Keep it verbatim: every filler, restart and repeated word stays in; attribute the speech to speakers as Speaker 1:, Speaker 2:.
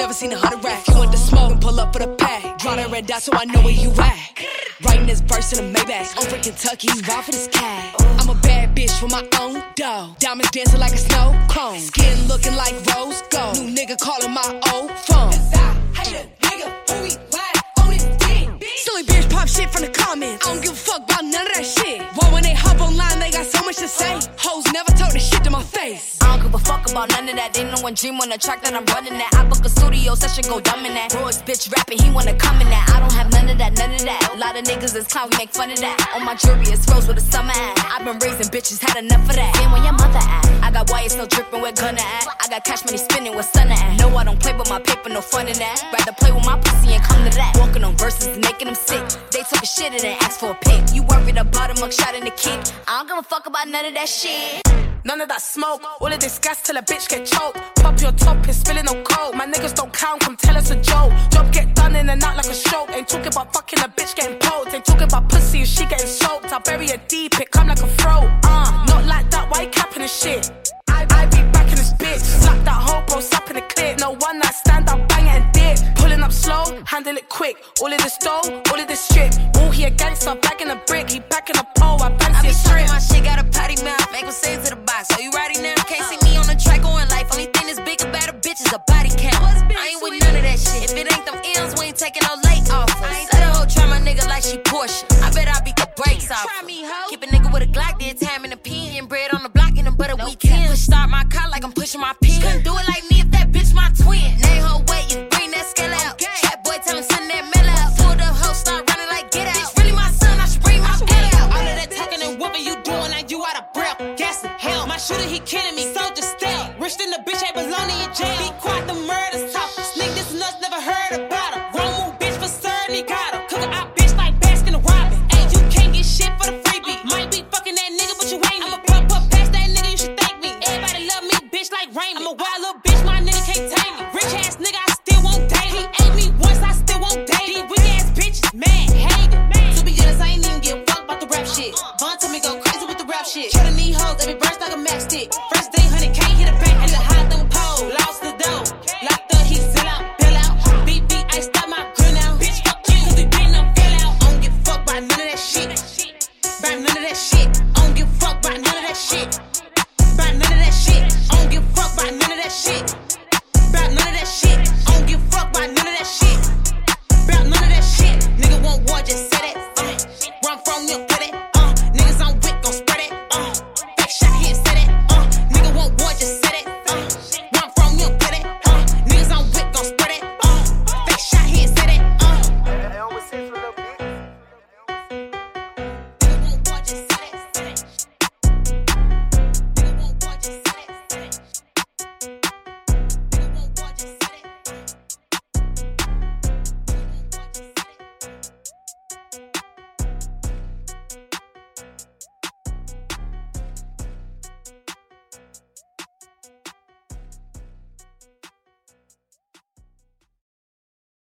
Speaker 1: never seen a hundred racks. If you want the smoke, pull up for the pack. Draw that red dot so I know where you at. Writing this verse in a Maybach. I'm from Kentucky, ride for this cat. I'm a bad bitch with my own dough. Diamonds dancing like a snow cone. Skin looking like rose gold. New nigga calling my old phone. Hey, the nigga, who we ride on his dick. Silly bitch pop shit from the comments. I don't give a fuck about none of that shit. Why when they hop online, they got so much to say. Hoes never told the shit to my face.
Speaker 2: I don't give a fuck about none of that. They know one dream on the track that I'm running at. I book a studio session, go dumb in that. Roy's bitch rapping, he wanna come in that. I don't have none of that, none of that. A lot of niggas is clown, we make fun of that. On my jewelry is rose with a summer at. I've been raising bitches, had enough of that. Then where your mother at? I got wires still dripping, where gonna at? I got cash money spinning, where Stunna at? No, I don't play with my paper, no fun in that. Rather play with my pussy and come to that. Walking on verses and making them sick. They talking shit and then ask for a pic. You worried about a mugshot and a kick. I don't give a fuck about none of that shit.
Speaker 3: None of that smoke, all of this gas till a bitch get choked. Pop your top, it's spilling no coke. My niggas don't count, come tell us a joke. Job get done in and out like a stroke. Ain't talking about fucking a bitch getting poked. Ain't talking about pussy and she getting soaked. I bury her deep, it come like a throat. Uh, not like that, why you capping this shit? I, I be back in this bitch. Slap that hoe, bro, slap in the clip. No one night stand, I'll bang it and dip. Pulling up slow, handle it quick. All of this dough, all of this strip. All he a gangster, bagging a brick. He packing a pole, I fancy a strip.
Speaker 2: My shit got a patty mouth, make him say it to the box. Are you ready now? Can't see me on the track going life. Only thing that's big about a bitch is a body count. I ain't with none of that shit. If it ain't them M's, we ain't taking no late offers. Let a hoe try my nigga like she Porsche. I bet I beat the brakes off. Keep a nigga with a Glock, then time in the pin. And bread on the block, and the butter we ten. Push start my car like I'm pushing my pin.